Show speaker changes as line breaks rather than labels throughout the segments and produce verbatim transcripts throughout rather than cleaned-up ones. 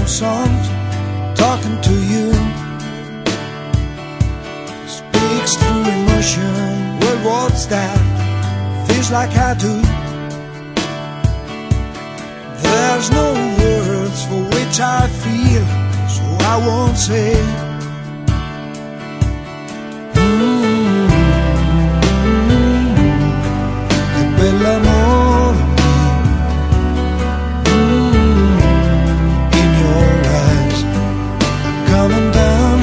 of songs talking to you, speaks through emotion. Well, what's that? Feels like I do. There's no words for which I feel, so I won't say. Mm-hmm. Che bell'amore mio. Mm-hmm. In your eyes, coming down.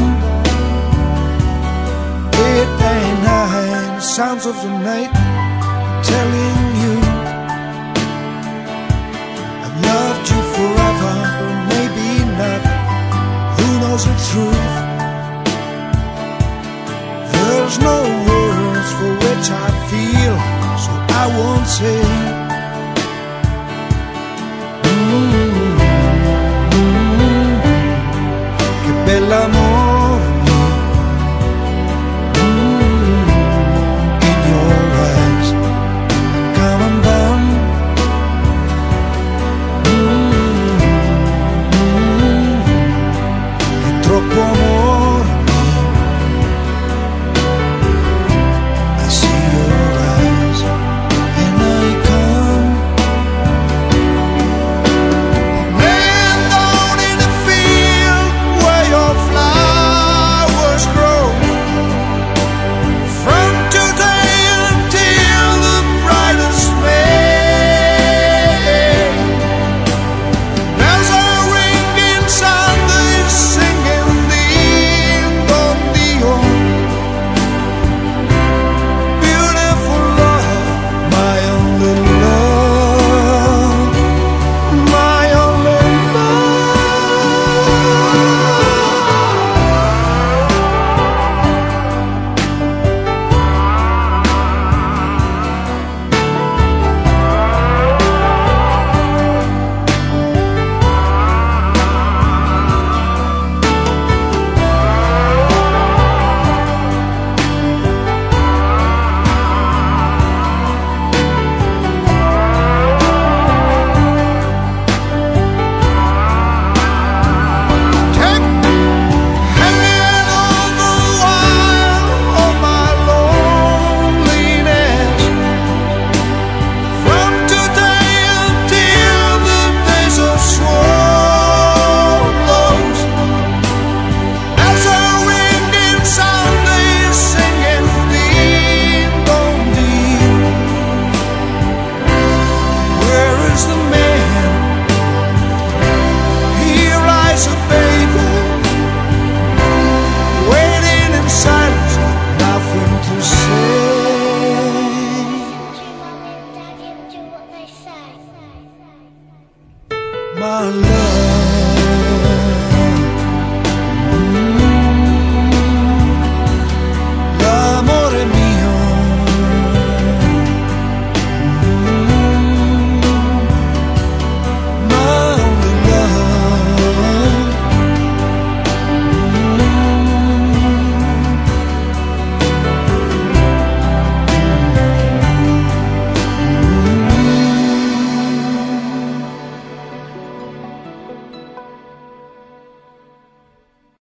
Eight and nine, sounds of the night telling you I've loved you forever, or maybe not. Who knows the truth? There's no words for which I feel, so I won't say. Mm-hmm. Che bell'amore mio. Mm-hmm. In your eyes, coming down. Mm-hmm. Che troppo amore mio. I see your eyes and I come. Laying down in the field where your flowers grow. From today until the brightest May, there's a ringing Sunday singing Din Don Dion. Beautiful love, my only love, my only take hanging on the wire of my loneliness. From today until the days of swallows, there's a ringing Sunday singing Din Don Din. Where is the man? Here lies a baby, waiting in silence, nothing to say. My love.